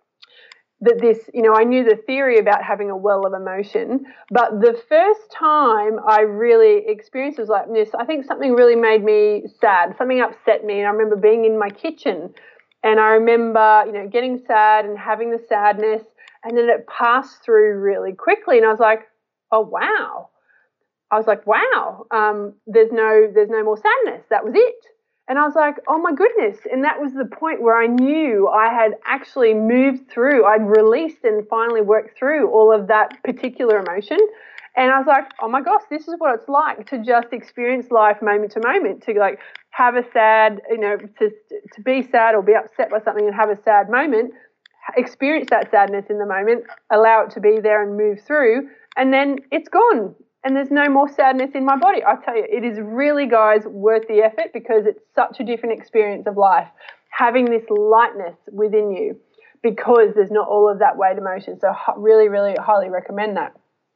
that this, you know, I knew the theory about having a well of emotion, but the first time I really experienced it was like this. I think something really made me sad. Something upset me, and I remember being in my kitchen, and I remember, you know, getting sad and having the sadness, and then it passed through really quickly, and I was like, oh wow. I was like, wow, there's no more sadness. That was it. And I was like, oh my goodness. And that was the point where I knew I had actually moved through, I'd released and finally worked through all of that particular emotion. And I was like, oh my gosh, this is what it's like to just experience life moment to moment, to like have a sad, you know, to be sad or be upset by something and have a sad moment, experience that sadness in the moment, allow it to be there and move through, and then it's gone. And there's no more sadness in my body. I tell you, it is really, guys, worth the effort because it's such a different experience of life, having this lightness within you because there's not all of that weight emotion. So really, really highly recommend that.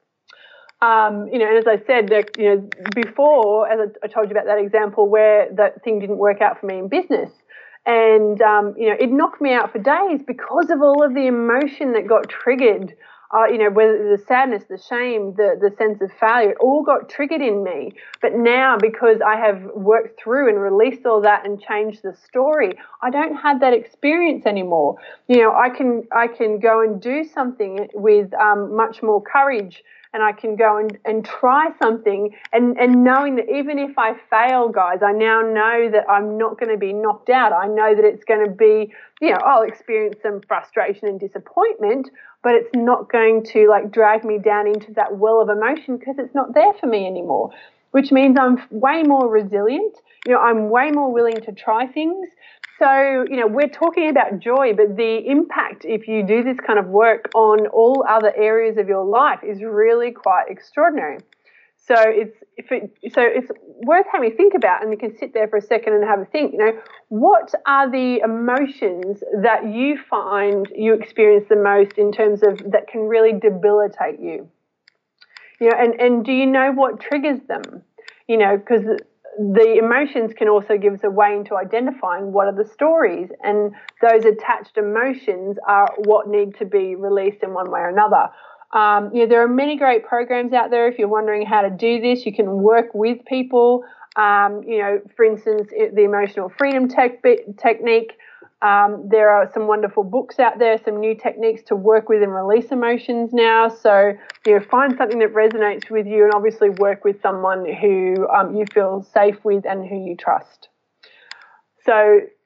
You know, and as I said, you know, before, as I told you about that example where that thing didn't work out for me in business. And, you know, it knocked me out for days because of all of the emotion that got triggered. You know, whether the sadness, the shame, the sense of failure, it all got triggered in me. But now, because I have worked through and released all that and changed the story, I don't have that experience anymore. You know, I can go and do something with much more courage, and I can go and try something and knowing that even if I fail, guys, I now know that I'm not going to be knocked out. I know that it's going to be, you know, I'll experience some frustration and disappointment, but it's not going to like drag me down into that well of emotion because it's not there for me anymore, which means I'm way more resilient. You know, I'm way more willing to try things. So, you know, we're talking about joy, but the impact if you do this kind of work on all other areas of your life is really quite extraordinary. So it's worth having to think about, and you can sit there for a second and have a think, you know, what are the emotions that you find you experience the most in terms of that can really debilitate you? You know, and do you know what triggers them? You know, because the emotions can also give us a way into identifying what are the stories, and those attached emotions are what need to be released in one way or another. You know, there are many great programs out there. If you're wondering how to do this, you can work with people. You know, for instance, the emotional freedom technique. There are some wonderful books out there, some new techniques to work with and release emotions now. So, you know, find something that resonates with you and obviously work with someone who you feel safe with and who you trust. So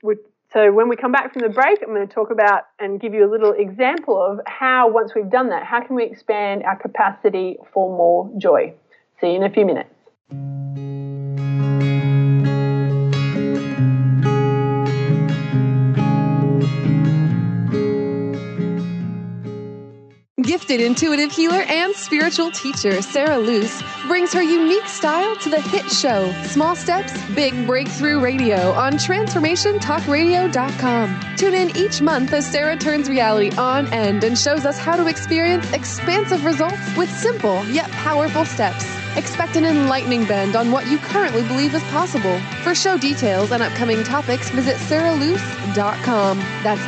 So when we come back from the break, I'm going to talk about and give you a little example of how, once we've done that, how can we expand our capacity for more joy. See you in a few minutes. Gifted intuitive healer and spiritual teacher Sarah Luce brings her unique style to the hit show Small Steps, Big Breakthrough Radio on TransformationTalkRadio.com. Tune in each month as Sarah turns reality on end and shows us how to experience expansive results with simple yet powerful steps. Expect an enlightening bend on what you currently believe is possible. For show details and upcoming topics, visit sarahluce.com. That's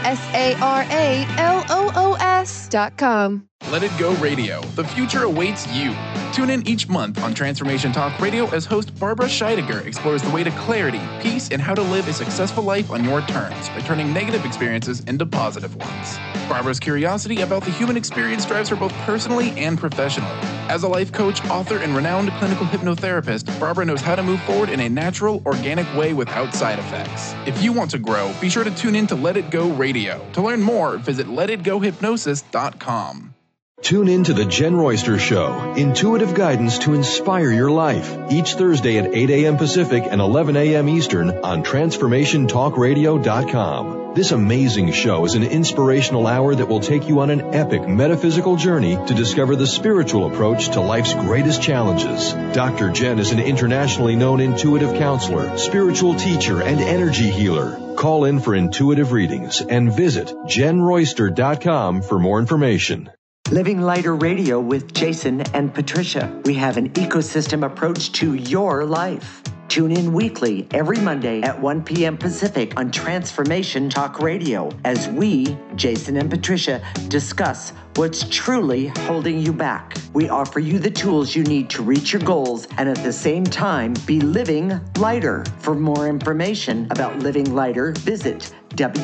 SARALOOS.com. Let It Go Radio. The future awaits you. Tune in each month on Transformation Talk Radio as host Barbara Scheidegger explores the way to clarity, peace, and how to live a successful life on your terms by turning negative experiences into positive ones. Barbara's curiosity about the human experience drives her both personally and professionally. As a life coach, author, and renowned clinical hypnotherapist, Barbara knows how to move forward in a natural, organic way without side effects. If you want to grow, be sure to tune in to Let It Go Radio. To learn more, visit letitgohypnosis.com. Tune in to The Jen Royster Show, intuitive guidance to inspire your life, each Thursday at 8 a.m. Pacific and 11 a.m. Eastern on TransformationTalkRadio.com. This amazing show is an inspirational hour that will take you on an epic metaphysical journey to discover the spiritual approach to life's greatest challenges. Dr. Jen is an internationally known intuitive counselor, spiritual teacher, and energy healer. Call in for intuitive readings and visit JenRoyster.com for more information. Living Lighter Radio with Jason and Patricia. We have an ecosystem approach to your life. Tune in weekly every Monday at 1 p.m. Pacific on Transformation Talk Radio as we, Jason and Patricia, discuss what's truly holding you back. We offer you the tools you need to reach your goals and at the same time be living lighter. For more information about Living Lighter, visit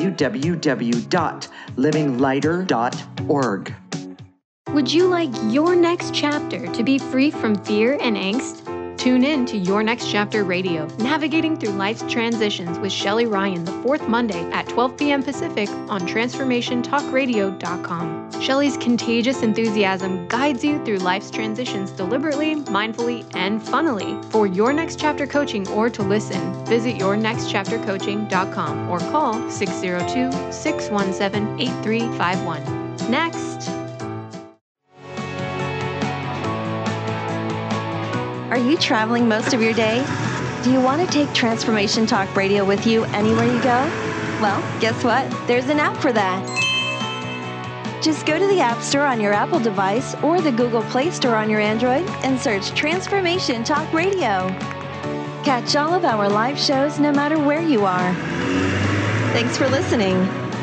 www.livinglighter.org. Would you like your next chapter to be free from fear and angst? Tune in to Your Next Chapter Radio, navigating through life's transitions with Shelley Ryan the fourth Monday at 12 p.m. Pacific on TransformationTalkRadio.com. Shelley's contagious enthusiasm guides you through life's transitions deliberately, mindfully, and funnily. For Your Next Chapter coaching or to listen, visit YourNextChapterCoaching.com or call 602-617-8351. Next. Are you traveling most of your day? Do you want to take Transformation Talk Radio with you anywhere you go? Well, guess what? There's an app for that. Just go to the App Store on your Apple device or the Google Play Store on your Android and search Transformation Talk Radio. Catch all of our live shows no matter where you are. Thanks for listening.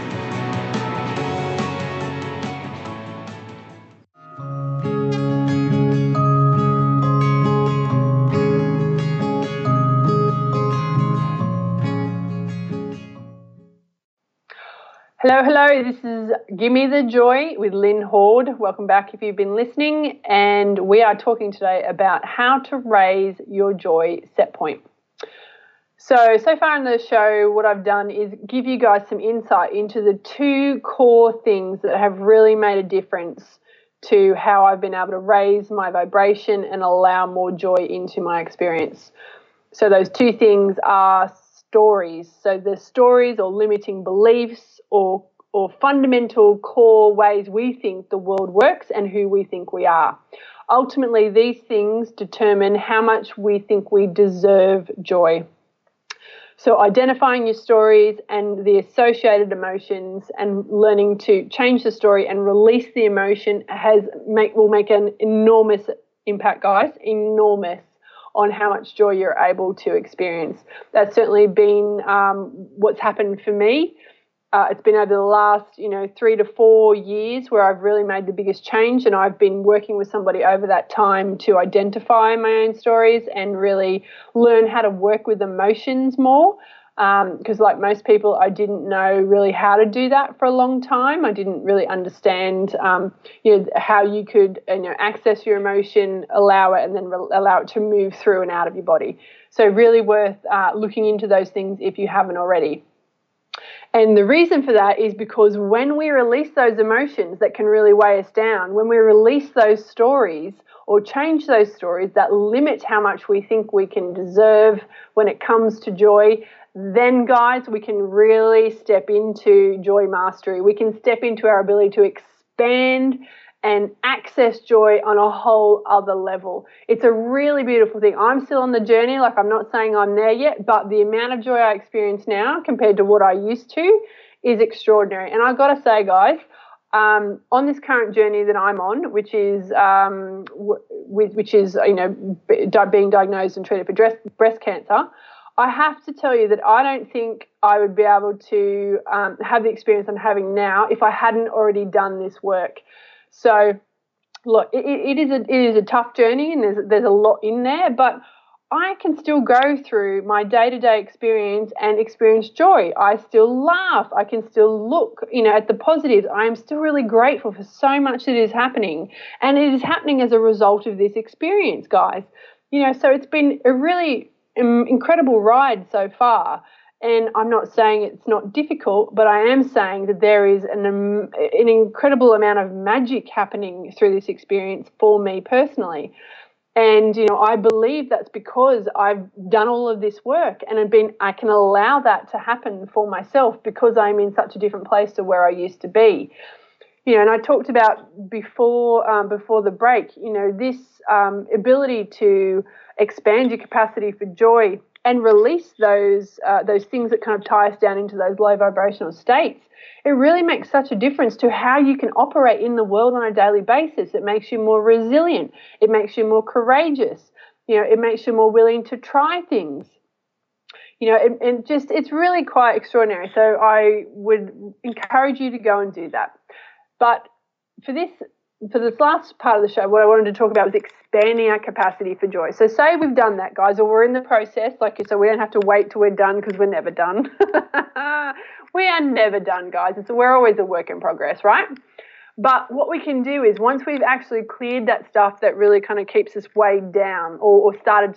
Hello, this is Gimme the Joy with Lynn Horde. Welcome back if you've been listening, and we are talking today about how to raise your joy set point. So far in the show, what I've done is give you guys some insight into the two core things that have really made a difference to how I've been able to raise my vibration and allow more joy into my experience. So those two things are stories. So the stories or limiting beliefs or fundamental core ways we think the world works and who we think we are. Ultimately, these things determine how much we think we deserve joy. So identifying your stories and the associated emotions and learning to change the story and release the emotion will make an enormous impact, guys, enormous, on how much joy you're able to experience. That's certainly been what's happened for me. It's been over the last, 3 to 4 years where I've really made the biggest change, and I've been working with somebody over that time to identify my own stories and really learn how to work with emotions more. Because like most people, I didn't know really how to do that for a long time. I didn't really understand, how you could, access your emotion, allow it, and then allow it to move through and out of your body. So really worth looking into those things if you haven't already. And the reason for that is because when we release those emotions that can really weigh us down, when we release those stories or change those stories that limit how much we think we can deserve when it comes to joy, then, guys, we can really step into joy mastery. We can step into our ability to expand and access joy on a whole other level. It's a really beautiful thing. I'm still on the journey, like I'm not saying I'm there yet, but the amount of joy I experience now compared to what I used to is extraordinary. And I've got to say, guys, on this current journey that I'm on, which is being diagnosed and treated for breast cancer, I have to tell you that I don't think I would be able to have the experience I'm having now if I hadn't already done this work. So, look, it is a tough journey, and there's a lot in there, but I can still go through my day-to-day experience and experience joy. I still laugh. I can still look, at the positives. I am still really grateful for so much that is happening, and it is happening as a result of this experience, guys. So it's been a really incredible ride so far. And I'm not saying it's not difficult, but I am saying that there is an incredible amount of magic happening through this experience for me personally. And, I believe that's because I've done all of this work and I can allow that to happen for myself because I'm in such a different place to where I used to be. And I talked about before the break, this ability to expand your capacity for joy and release those things that kind of tie us down into those low vibrational states. It really makes such a difference to how you can operate in the world on a daily basis. It makes you more resilient. It makes you more courageous. It makes you more willing to try things. It's really quite extraordinary. So I would encourage you to go and do that. But for this last part of the show, what I wanted to talk about was expanding our capacity for joy. So say we've done that, guys, or we're in the process, so we don't have to wait till we're done because we're never done. We are never done, guys. We're always a work in progress, right? But what we can do is once we've actually cleared that stuff that really kind of keeps us weighed down or started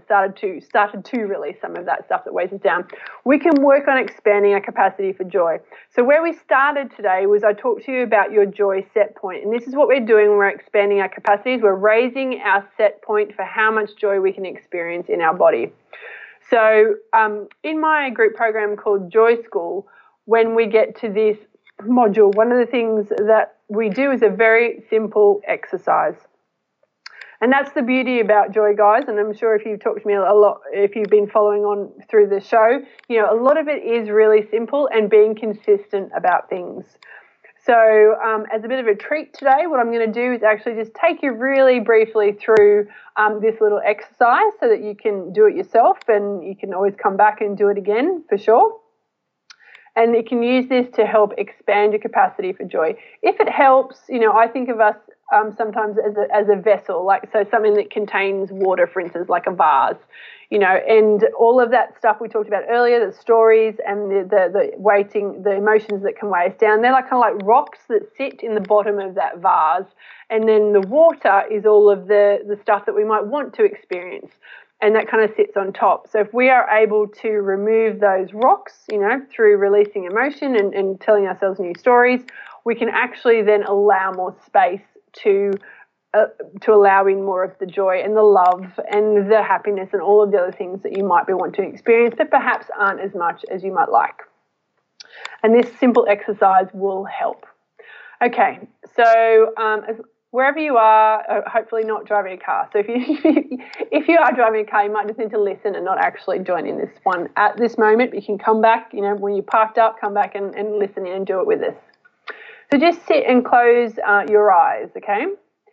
to release some of that stuff that weighs us down, we can work on expanding our capacity for joy. So where we started today was I talked to you about your joy set point. And this is what we're doing when we're expanding our capacities. We're raising our set point for how much joy we can experience in our body. So in my group program called Joy School, when we get to this module, one of the things that we do is a very simple exercise. And that's the beauty about joy, guys. And I'm sure if you've talked to me a lot, if you've been following on through the show, a lot of it is really simple and being consistent about things. So as a bit of a treat today, what I'm going to do is actually just take you really briefly through this little exercise so that you can do it yourself, and you can always come back and do it again for sure. And you can use this to help expand your capacity for joy. If it helps, I think of us sometimes as a vessel, so something that contains water, for instance, like a vase, and all of that stuff we talked about earlier, the stories and the weighting, the emotions that can weigh us down, they're kind of like rocks that sit in the bottom of that vase. And then the water is all of the stuff that we might want to experience. And that kind of sits on top. So if we are able to remove those rocks, through releasing emotion and telling ourselves new stories, we can actually then allow more space to allow in more of the joy and the love and the happiness and all of the other things that you might be wanting to experience, but perhaps aren't as much as you might like. And this simple exercise will help. Okay, so wherever you are, hopefully not driving a car. So if you are driving a car, you might just need to listen and not actually join in this one at this moment. But you can come back, when you're parked up, come back and listen in and do it with us. So just sit and close your eyes, okay?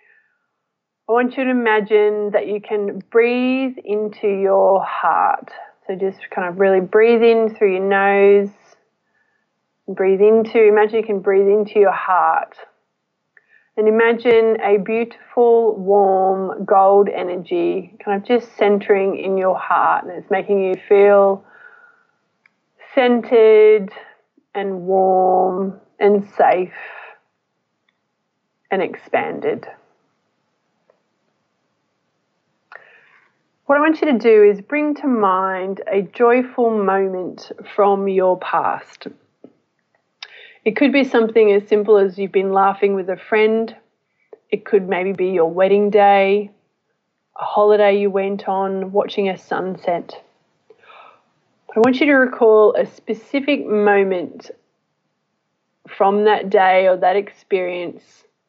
I want you to imagine that you can breathe into your heart. So just kind of really breathe in through your nose. Imagine you can breathe into your heart. And imagine a beautiful, warm, gold energy kind of just centering in your heart. And it's making you feel centered and warm and safe and expanded. What I want you to do is bring to mind a joyful moment from your past. It could be something as simple as you've been laughing with a friend. It could maybe be your wedding day, a holiday you went on, watching a sunset. But I want you to recall a specific moment from that day or that experience.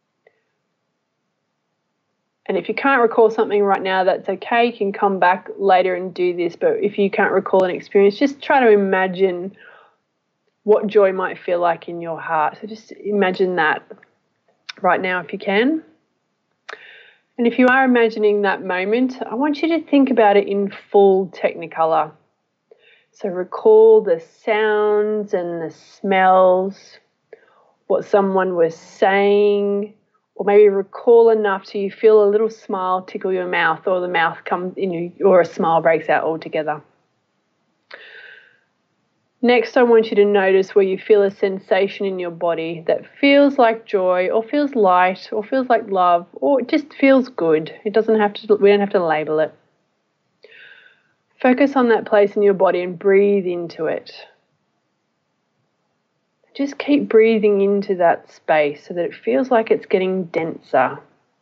And if you can't recall something right now, that's okay. You can come back later and do this. But if you can't recall an experience, just try to imagine what joy might feel like in your heart. So just imagine that right now if you can. And if you are imagining that moment, I want you to think about it in full Technicolor. So recall the sounds and the smells, what someone was saying, or maybe recall enough till you feel a little smile tickle your mouth, or the mouth comes in, or a smile breaks out altogether. Next, I want you to notice where you feel a sensation in your body that feels like joy, or feels light, or feels like love, or it just feels good. It doesn't have to. We don't have to label it. Focus on that place in your body and breathe into it. Just keep breathing into that space so that it feels like it's getting denser.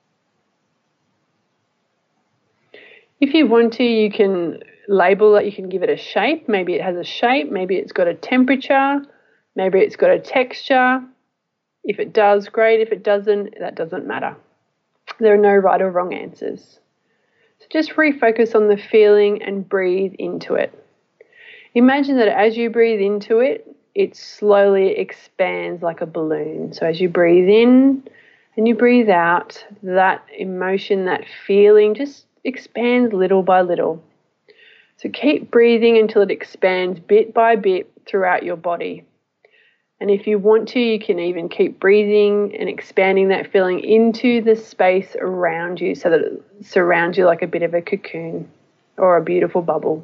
If you want to, you can label it, you can give it a shape. Maybe it has a shape, maybe it's got a temperature, maybe it's got a texture. If it does, great. If it doesn't, that doesn't matter. There are no right or wrong answers. So just refocus on the feeling and breathe into it. Imagine that as you breathe into it, it slowly expands like a balloon. So as you breathe in and you breathe out, that emotion, that feeling just expands little by little. So keep breathing until it expands bit by bit throughout your body. And if you want to, you can even keep breathing and expanding that feeling into the space around you so that it surrounds you like a bit of a cocoon or a beautiful bubble.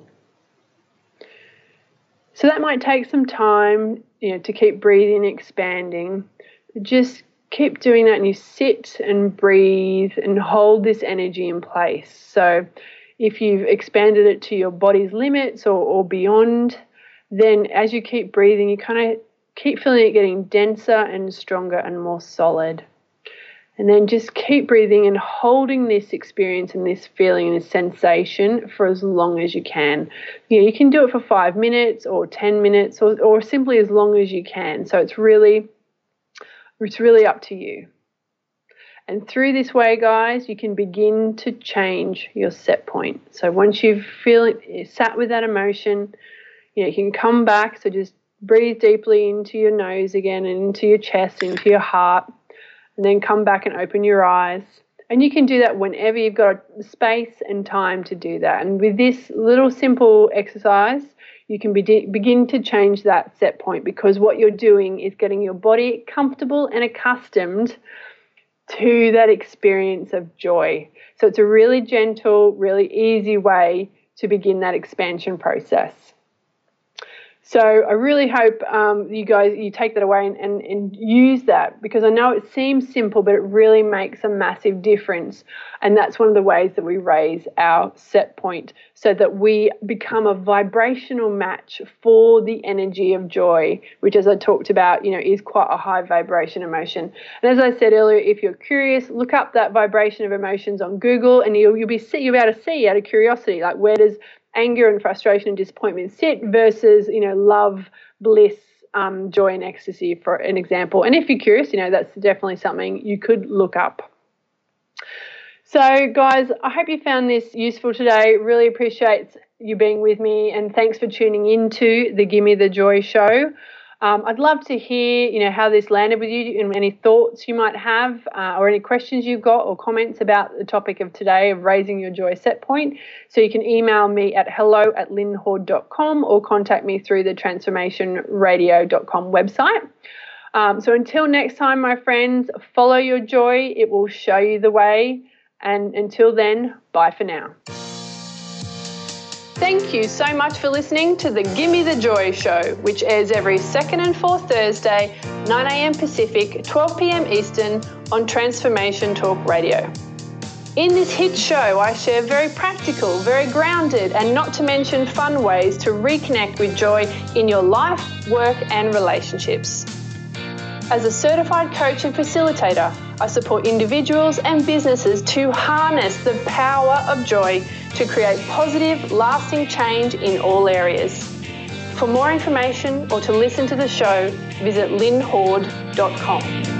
So that might take some time, to keep breathing, expanding. Just keep doing that, and you sit and breathe and hold this energy in place. So if you've expanded it to your body's limits or beyond, then as you keep breathing, you kind of keep feeling it getting denser and stronger and more solid. And then just keep breathing and holding this experience and this feeling and this sensation for as long as you can. You can do it for 5 minutes or 10 minutes or simply as long as you can. So it's really up to you. And through this way, guys, you can begin to change your set point. So once you've sat with that emotion, you can come back. So just breathe deeply into your nose again and into your chest, into your heart. And then come back and open your eyes. And you can do that whenever you've got space and time to do that. And with this little simple exercise, you can begin to change that set point, because what you're doing is getting your body comfortable and accustomed to that experience of joy. So it's a really gentle, really easy way to begin that expansion process. So I really hope you take that away and use that, because I know it seems simple, but it really makes a massive difference. And that's one of the ways that we raise our set point, so that we become a vibrational match for the energy of joy, which, as I talked about, is quite a high vibration emotion. And as I said earlier, if you're curious, look up that vibration of emotions on Google, and you'll be able to see out of curiosity, like, where does anger and frustration and disappointment sit versus, love, bliss, joy and ecstasy, for an example. And if you're curious, that's definitely something you could look up. So, guys, I hope you found this useful today. Really appreciate you being with me, and thanks for tuning into the Gimme the Joy show. I'd love to hear, how this landed with you, and any thoughts you might have, or any questions you've got, or comments about the topic of today of raising your joy set point. So you can email me at hello@lynnhorde.com or contact me through the transformationradio.com website. So until next time, my friends, follow your joy. It will show you the way. And until then, bye for now. Thank you so much for listening to the Gimme the Joy show, which airs every second and fourth Thursday, 9 a.m. Pacific, 12 p.m. Eastern on Transformation Talk Radio. In this hit show, I share very practical, very grounded, and not to mention fun ways to reconnect with joy in your life, work, and relationships. As a certified coach and facilitator, I support individuals and businesses to harness the power of joy to create positive, lasting change in all areas. For more information or to listen to the show, visit lynhorde.com.